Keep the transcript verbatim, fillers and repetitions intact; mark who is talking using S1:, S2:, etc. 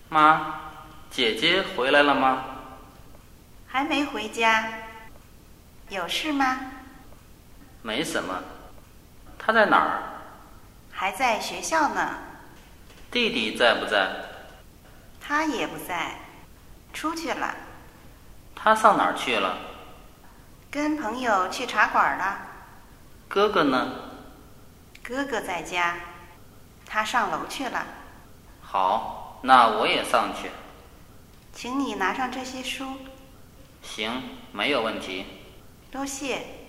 S1: 妈，姐姐回来了吗？
S2: 还没回家。有事吗？
S1: 没什么。她在哪儿？
S2: 还在学校呢。
S1: 弟弟在不在？
S2: 他也不在，出去了。
S1: 他上哪儿去了？
S2: 跟朋友去茶馆了。
S1: 哥哥呢？
S2: 哥哥在家，他上楼去了。
S1: 好，那我也上去。
S2: 请你拿上这些书。
S1: 行，没有问题。
S2: 多谢。